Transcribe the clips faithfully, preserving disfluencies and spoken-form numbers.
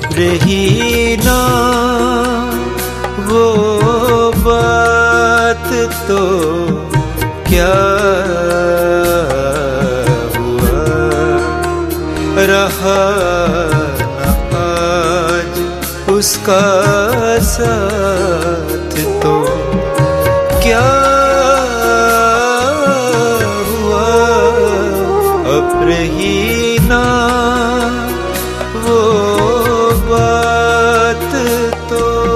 रही ना वो बात तो क्या हुआ, रहा न आज उसका साथ तो क्या हुआ, अब रही ना वो बात तो।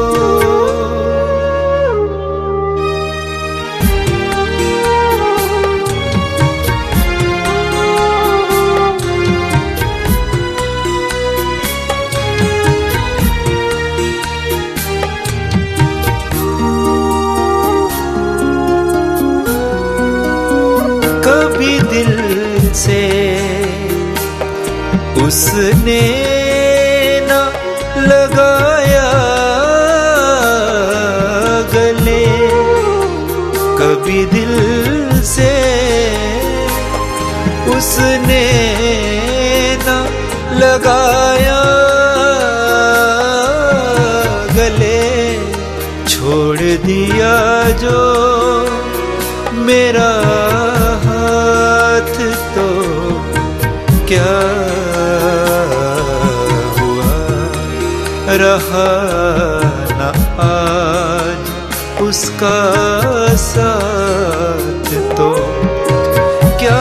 कभी दिल से उसने न लगाया गले, कभी दिल से उसने न लगाया गले, छोड़ दिया जो मेरा हाथ तो क्या हुआ, रहा न आज उसका साथ तो क्या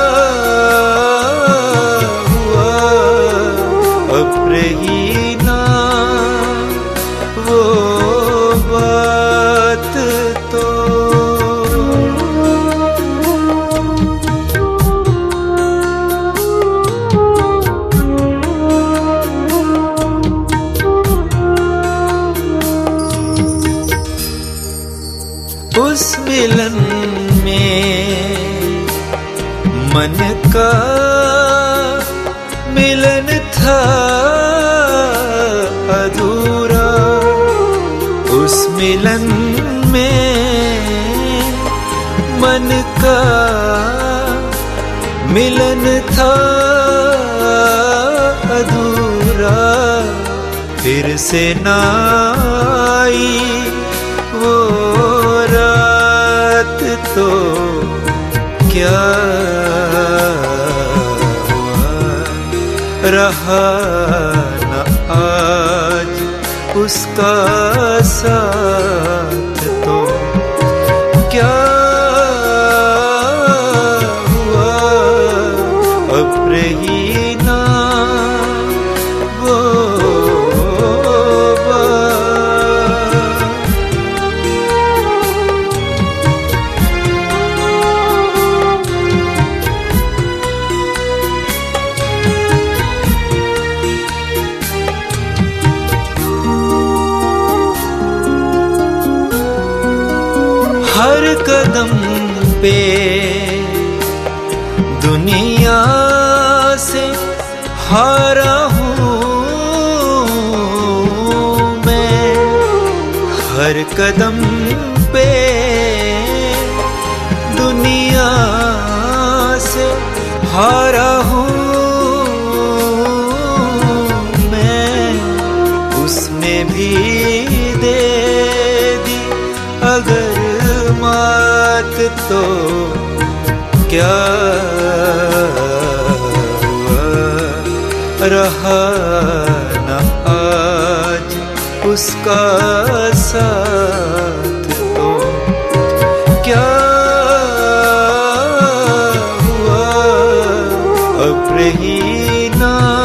हुआ, अब रही ना वो बात तो। उस मिलन में मन का मिलन था अधूरा, उस मिलन में मन का मिलन था अधूरा, फिर से ना आई वो रात तो क्या हुआ, रहा न आज उसका साथ तो क्या हुआ, अब रही ना वो हर कदम पे दुनिया से हारा हूँ मैं, हर कदम पे दुनिया से हारा हूँ मैं, उसने भी दे दी अगर मात तो क्या हुआ, रहा न आज उसका साथ तो क्या हुआ, अब रही ना